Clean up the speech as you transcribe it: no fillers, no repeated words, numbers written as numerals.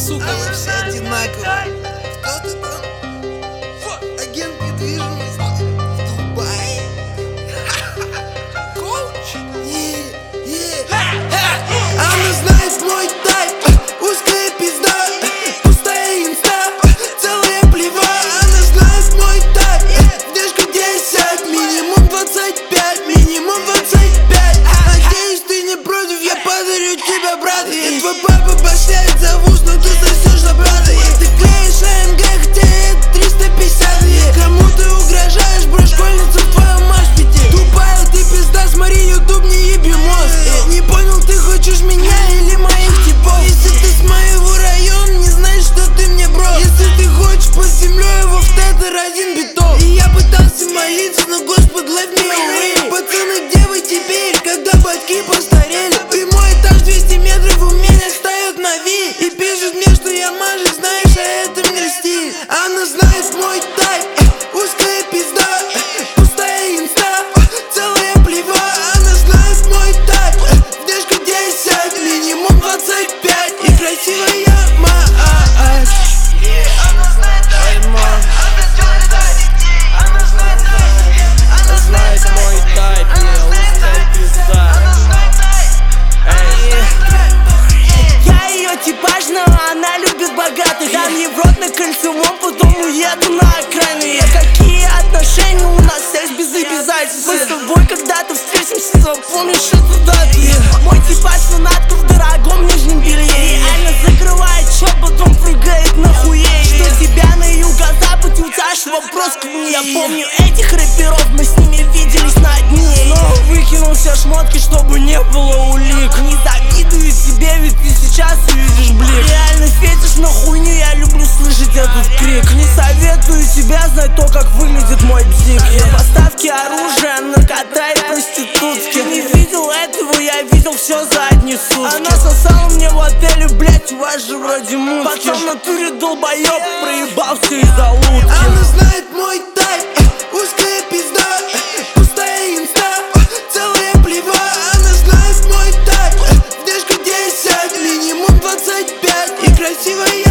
сука, вы все одинаковые. Кто ты там? Агент недвижимости в Дубае. Коуч? Она знает мой тайп. Узкая пизда, пустая инста, целая плева. Она знает мой тайп. Внешка 10, минимум 25, минимум 25. Надеюсь, ты не против, я подарю тебе, брат. И твой папа башляет за вуз, но ты сосешь за брата. И ты клеишь АМГ, хотя это 350. Кому ты угрожаешь, бро, школьница в твоем машпите. Тупая ты пизда, смотри ютуб, не еби мозг. Не понял, ты хочешь меня или моих типов? Если ты с моего района, не знаешь, что ты мне, бро. Если ты хочешь под землей его в тетер один биток. И я пытался молиться, но Господь let me away. Пацаны, где вы теперь, когда батьки постарели? И мой этаж 200 метров у меня встает на ви. И пишет мне, что я мажик, знаешь, а это мне стиль. Она знает мой тайп. Узкая пизда, пустая инста, целая плева. Она знает мой тайп. Внешка 10, минимум 25. И красивая мать. Знает мой тайп, не узкая пизда. Я ее типаж, но она любит богатых. Дам ей в рот на кольцевом, потом уеду на окраины. Какие отношения у нас, секс без обязательств. Мы с тобой когда-то встретимся, запомнишь эту дату. Мой типаж фанатка в дорогом нижнем белье. Реально закрывает чё, потом прыгает на хуе. Что тебя на юго-западе, у тебя ж вопрос к мне. Я помню этих рэперов, мы с ними виделись на дне. Снова выкинул все шмотки, чтобы не было улик. Не завидую тебе, ведь ты сейчас увидишь блик. Реально фетиш на хуйню, я люблю слышать этот крик. Не советую тебе знать то, как выглядит мой бзик. На поставке оружия, наркота и проститутки. Не видел этого, я видел все за одни сутки. Она сосала мне в отеле, блять, у вас же вроде мутки. Потом в натуре долбоёб проебался из-за лутки. Она знает мой тайп. Узкая пизда, пустая инста, целая плева. Она знает мой тайп. Внешка 10, минимум 25. И красивая